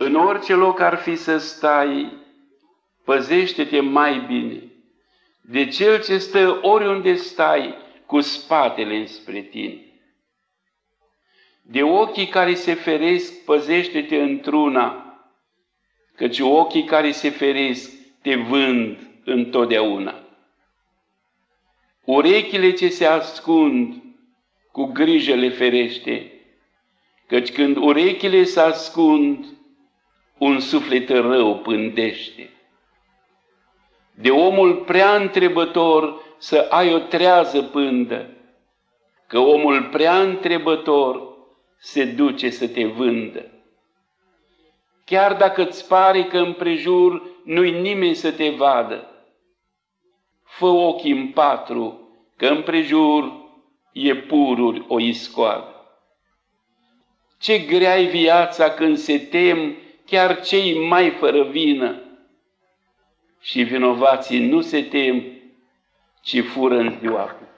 În orice loc ar fi să stai, păzește-te mai bine de cel ce stă oriunde stai cu spatele înspre tine. De ochii care se feresc, păzește-te într-una, căci ochii care se feresc te vând întotdeauna. Urechile ce se ascund, cu grijă le ferește, căci când urechile se ascund, un suflet rău pândește. De omul prea întrebător să ai o trează pândă, că omul prea întrebător se duce să te vândă. Chiar dacă îți pare că împrejur nu-i nimeni să te vadă, fă ochii în patru, că împrejur e pururi o iscoadă. Ce grea-i viața când se tem chiar cei mai fără vină, și vinovații nu se tem, ci fură în ziua cu